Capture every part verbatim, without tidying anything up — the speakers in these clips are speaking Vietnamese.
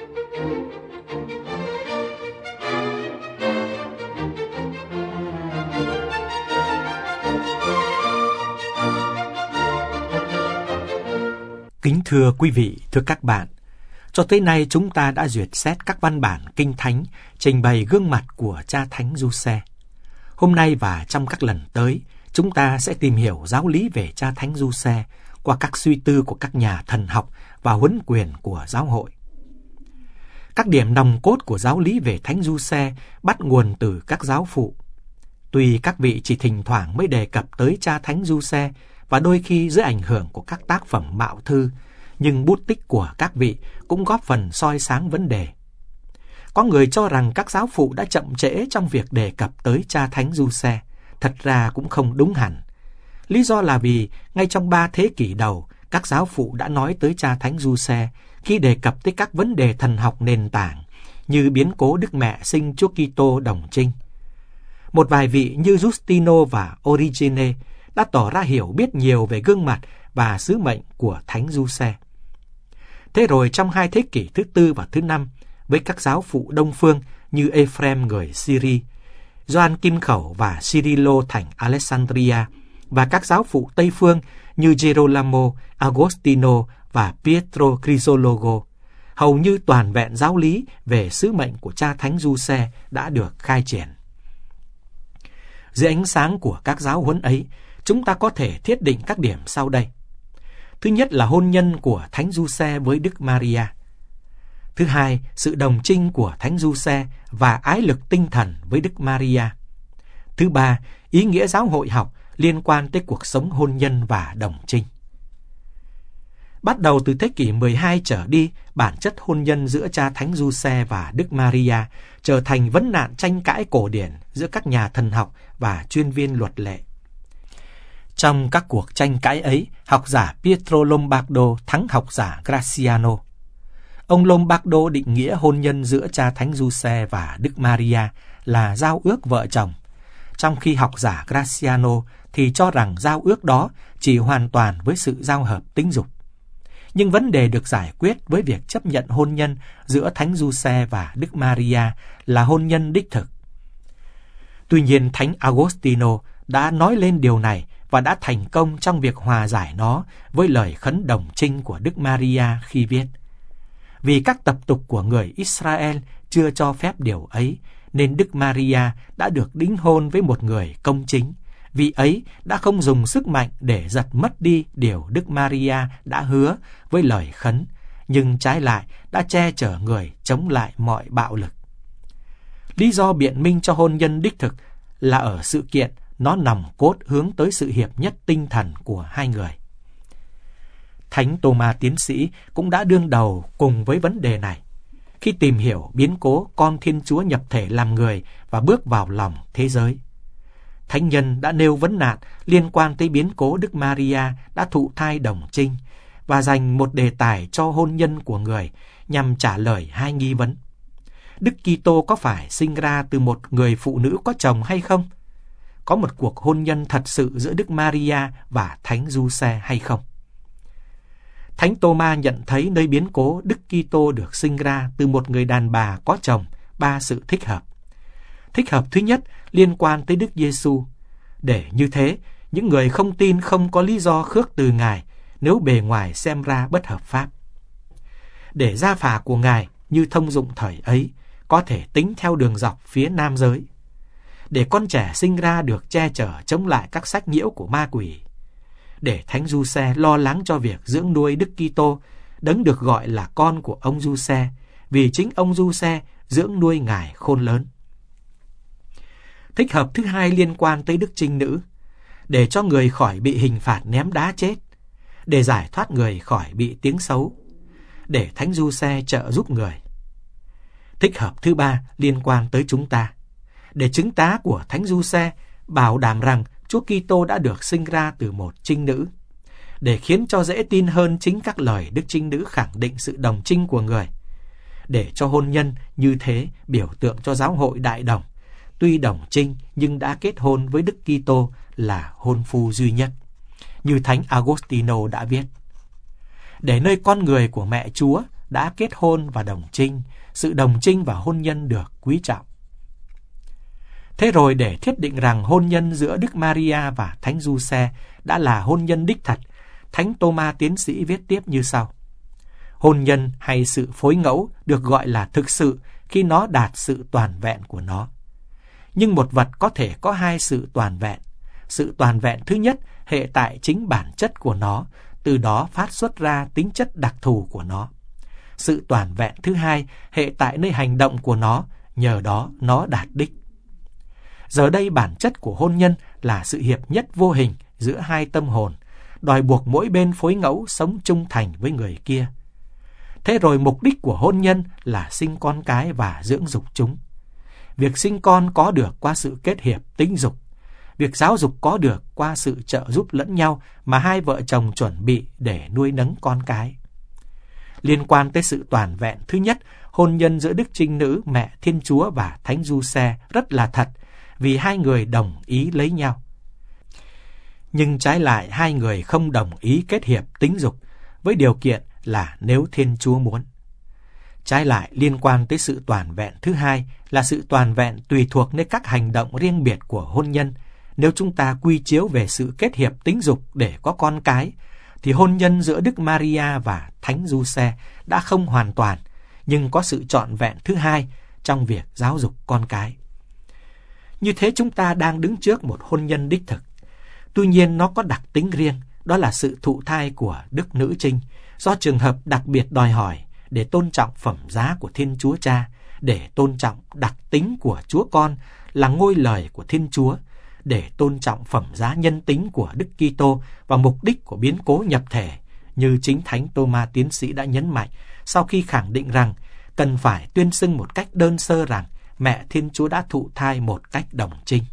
Kính thưa quý vị, thưa các bạn, cho tới nay chúng ta đã duyệt xét các văn bản kinh thánh trình bày gương mặt của cha Thánh Giuse. Hôm nay và trong các lần tới, chúng ta sẽ tìm hiểu giáo lý về cha Thánh Giuse qua các suy tư của các nhà thần học và huấn quyền của giáo hội. Các điểm nòng cốt của giáo lý về Thánh Giuse bắt nguồn từ các giáo phụ. Tuy các vị chỉ thỉnh thoảng mới đề cập tới cha Thánh Giuse và đôi khi dưới ảnh hưởng của các tác phẩm mạo thư, nhưng bút tích của các vị cũng góp phần soi sáng vấn đề. Có người cho rằng các giáo phụ đã chậm trễ trong việc đề cập tới cha Thánh Giuse. Thật ra cũng không đúng hẳn. Lý do là vì ngay trong ba thế kỷ đầu, các giáo phụ đã nói tới cha Thánh Giuse khi đề cập tới các vấn đề thần học nền tảng như biến cố Đức Mẹ sinh Chúa Kitô đồng trinh. Một vài vị như Justino và Origene đã tỏ ra hiểu biết nhiều về gương mặt và sứ mệnh của Thánh Giuse. Thế rồi trong hai thế kỷ thứ tư và thứ năm, với các giáo phụ Đông phương như Ephrem người Syri, Gioan Kim Khẩu và Cyrilo thành Alexandria, và các giáo phụ Tây phương như Girolamo, Agostino và Pietro Chrysologo, hầu như toàn vẹn giáo lý về sứ mệnh của cha Thánh Giuse đã được khai triển. Dưới ánh sáng của các giáo huấn ấy, chúng ta có thể thiết định các điểm sau đây. Thứ nhất là hôn nhân của Thánh Giuse với Đức Maria. Thứ hai, sự đồng trinh của Thánh Giuse và ái lực tinh thần với Đức Maria. Thứ ba, ý nghĩa giáo hội học liên quan tới cuộc sống hôn nhân và đồng trinh. Bắt đầu từ thế kỷ mười hai trở đi, bản chất hôn nhân giữa cha Thánh Giuse và Đức Maria trở thành vấn nạn tranh cãi cổ điển giữa các nhà thần học và chuyên viên luật lệ. Trong các cuộc tranh cãi ấy, học giả Pietro Lombardo thắng học giả Graziano. Ông Lombardo định nghĩa hôn nhân giữa cha Thánh Giuse và Đức Maria là giao ước vợ chồng, trong khi học giả Graziano thì cho rằng giao ước đó chỉ hoàn toàn với sự giao hợp tính dục. Nhưng vấn đề được giải quyết với việc chấp nhận hôn nhân giữa Thánh Giuse và Đức Maria là hôn nhân đích thực. Tuy nhiên, Thánh Agostino đã nói lên điều này và đã thành công trong việc hòa giải nó với lời khấn đồng trinh của Đức Maria khi viết: vì các tập tục của người Israel chưa cho phép điều ấy, nên Đức Maria đã được đính hôn với một người công chính. Vì ấy đã không dùng sức mạnh để giật mất đi điều Đức Maria đã hứa với lời khấn, nhưng trái lại đã che chở người chống lại mọi bạo lực. Lý do biện minh cho hôn nhân đích thực là ở sự kiện nó nòng cốt hướng tới sự hiệp nhất tinh thần của hai người. Thánh Tô-ma tiến sĩ cũng đã đương đầu cùng với vấn đề này khi tìm hiểu biến cố con Thiên Chúa nhập thể làm người và bước vào lòng thế giới. Thánh nhân đã nêu vấn nạn liên quan tới biến cố Đức Maria đã thụ thai đồng trinh và dành một đề tài cho hôn nhân của người nhằm trả lời hai nghi vấn. Đức Kitô có phải sinh ra từ một người phụ nữ có chồng hay không? Có một cuộc hôn nhân thật sự giữa Đức Maria và Thánh Giuse hay không? Thánh Tô-ma nhận thấy nơi biến cố Đức Kitô được sinh ra từ một người đàn bà có chồng ba sự thích hợp. Thích hợp thứ nhất liên quan tới Đức Giêsu. Để như thế, những người không tin không có lý do khước từ Ngài nếu bề ngoài xem ra bất hợp pháp. Để gia phả của Ngài như thông dụng thời ấy có thể tính theo đường dọc phía nam giới. Để con trẻ sinh ra được che chở chống lại các sách nhiễu của ma quỷ. Để Thánh Giuse lo lắng cho việc dưỡng nuôi Đức Kitô, đấng được gọi là con của ông Giuse, vì chính ông Giuse dưỡng nuôi Ngài khôn lớn. Thích hợp thứ hai liên quan tới Đức Trinh Nữ, để cho người khỏi bị hình phạt ném đá chết, để giải thoát người khỏi bị tiếng xấu, để Thánh Giuse trợ giúp người. Thích hợp thứ ba liên quan tới chúng ta, để chứng tá của Thánh Giuse bảo đảm rằng Chúa Kitô đã được sinh ra từ một trinh nữ, để khiến cho dễ tin hơn chính các lời Đức Trinh Nữ khẳng định sự đồng trinh của người, để cho hôn nhân như thế biểu tượng cho giáo hội đại đồng, tuy đồng trinh nhưng đã kết hôn với Đức Kitô là hôn phu duy nhất, như Thánh Agostino đã viết. Để nơi con người của mẹ Chúa đã kết hôn và đồng trinh, sự đồng trinh và hôn nhân được quý trọng. Thế rồi để thiết định rằng hôn nhân giữa Đức Maria và Thánh Giuse đã là hôn nhân đích thật, Thánh Tô-ma tiến sĩ viết tiếp như sau. Hôn nhân hay sự phối ngẫu được gọi là thực sự khi nó đạt sự toàn vẹn của nó. Nhưng một vật có thể có hai sự toàn vẹn. Sự toàn vẹn thứ nhất hệ tại chính bản chất của nó, từ đó phát xuất ra tính chất đặc thù của nó. Sự toàn vẹn thứ hai hệ tại nơi hành động của nó, nhờ đó nó đạt đích. Giờ đây bản chất của hôn nhân là sự hiệp nhất vô hình giữa hai tâm hồn, đòi buộc mỗi bên phối ngẫu sống trung thành với người kia. Thế rồi mục đích của hôn nhân là sinh con cái và dưỡng dục chúng. Việc sinh con có được qua sự kết hiệp tính dục. Việc giáo dục có được qua sự trợ giúp lẫn nhau mà hai vợ chồng chuẩn bị để nuôi nấng con cái. Liên quan tới sự toàn vẹn thứ nhất, hôn nhân giữa Đức Trinh Nữ Mẹ Thiên Chúa và Thánh Giuse rất là thật, vì hai người đồng ý lấy nhau. Nhưng trái lại hai người không đồng ý kết hiệp tính dục, với điều kiện là nếu Thiên Chúa muốn. Trái lại liên quan tới sự toàn vẹn thứ hai là sự toàn vẹn tùy thuộc nơi các hành động riêng biệt của hôn nhân. Nếu chúng ta quy chiếu về sự kết hiệp tính dục để có con cái, thì hôn nhân giữa Đức Maria và Thánh Giuse đã không hoàn toàn, nhưng có sự trọn vẹn thứ hai trong việc giáo dục con cái. Như thế chúng ta đang đứng trước một hôn nhân đích thực. Tuy nhiên nó có đặc tính riêng, đó là sự thụ thai của Đức Nữ Trinh, do trường hợp đặc biệt đòi hỏi để tôn trọng phẩm giá của Thiên Chúa Cha, để tôn trọng đặc tính của Chúa Con là ngôi lời của Thiên Chúa, để tôn trọng phẩm giá nhân tính của Đức Kitô và mục đích của biến cố nhập thể, như chính Thánh Tô-ma tiến sĩ đã nhấn mạnh sau khi khẳng định rằng cần phải tuyên xưng một cách đơn sơ rằng Mẹ Thiên Chúa đã thụ thai một cách đồng trinh.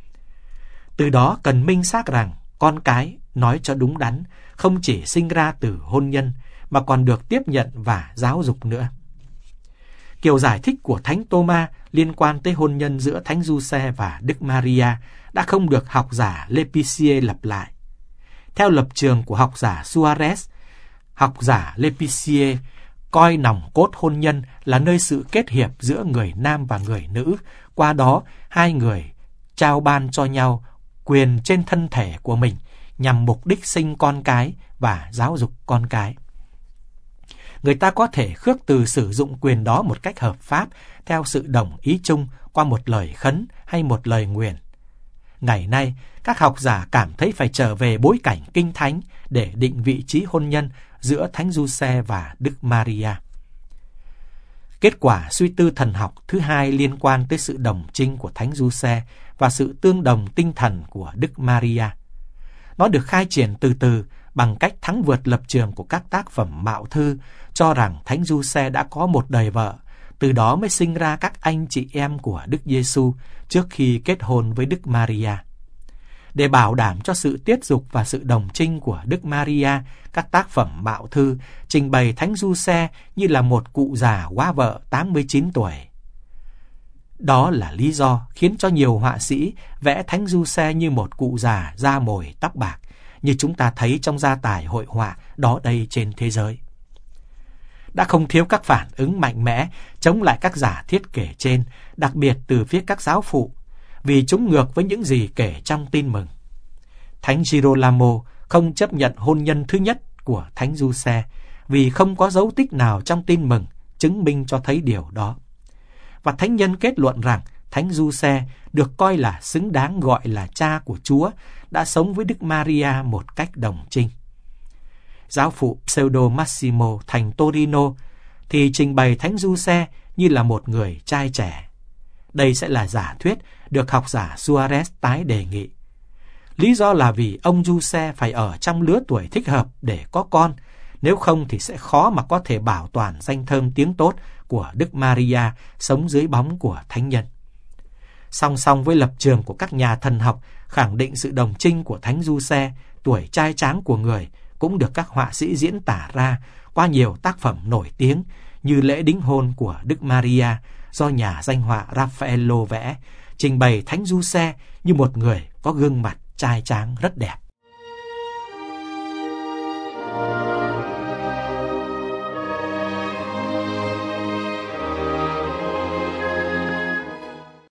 Từ đó cần minh xác rằng con cái, nói cho đúng đắn, không chỉ sinh ra từ hôn nhân mà còn được tiếp nhận và giáo dục nữa. Kiểu giải thích của Thánh Tô-ma liên quan tới hôn nhân giữa Thánh Giuse và Đức Maria đã không được học giả Lépicié lặp lại. Theo lập trường của học giả Suarez, học giả Lépicié coi nòng cốt hôn nhân là nơi sự kết hiệp giữa người nam và người nữ, qua đó hai người trao ban cho nhau quyền trên thân thể của mình nhằm mục đích sinh con cái và giáo dục con cái. Người ta có thể khước từ sử dụng quyền đó một cách hợp pháp theo sự đồng ý chung qua một lời khấn hay một lời nguyền. Ngày nay, các học giả cảm thấy phải trở về bối cảnh kinh thánh để định vị trí hôn nhân giữa Thánh Giuse và Đức Maria. Kết quả suy tư thần học thứ hai liên quan tới sự đồng trinh của Thánh Giuse và sự tương đồng tinh thần của Đức Maria. Nó được khai triển từ từ bằng cách thắng vượt lập trường của các tác phẩm mạo thư cho rằng Thánh Giuse đã có một đời vợ, từ đó mới sinh ra các anh chị em của Đức Giêsu trước khi kết hôn với Đức Maria. Để bảo đảm cho sự tiết dục và sự đồng trinh của Đức Maria, các tác phẩm mạo thư trình bày Thánh Giuse như là một cụ già quá vợ tám mươi chín tuổi. Đó là lý do khiến cho nhiều họa sĩ vẽ Thánh Giuse như một cụ già da mồi tóc bạc, như chúng ta thấy trong gia tài hội họa đó đây trên thế giới. Đã không thiếu các phản ứng mạnh mẽ chống lại các giả thiết kể trên, đặc biệt từ phía các giáo phụ, vì chúng ngược với những gì kể trong tin mừng. Thánh Girolamo không chấp nhận hôn nhân thứ nhất của Thánh Giuse vì không có dấu tích nào trong tin mừng chứng minh cho thấy điều đó. Và thánh nhân kết luận rằng Thánh Giuse được coi là xứng đáng gọi là cha của Chúa, đã sống với Đức Maria một cách đồng trinh. Giáo phụ Pseudo Massimo thành Torino thì trình bày Thánh Giuse như là một người trai trẻ. Đây sẽ là giả thuyết được học giả Suarez tái đề nghị. Lý do là vì ông Giuse phải ở trong lứa tuổi thích hợp để có con, nếu không thì sẽ khó mà có thể bảo toàn danh thơm tiếng tốt của Đức Maria sống dưới bóng của thánh nhân. Song song với lập trường của các nhà thần học khẳng định sự đồng trinh của Thánh Giuse, tuổi trai tráng của người cũng được các họa sĩ diễn tả ra qua nhiều tác phẩm nổi tiếng như lễ đính hôn của Đức Maria do nhà danh họa Raffaello vẽ, trình bày Thánh Giuse như một người có gương mặt trai tráng rất đẹp.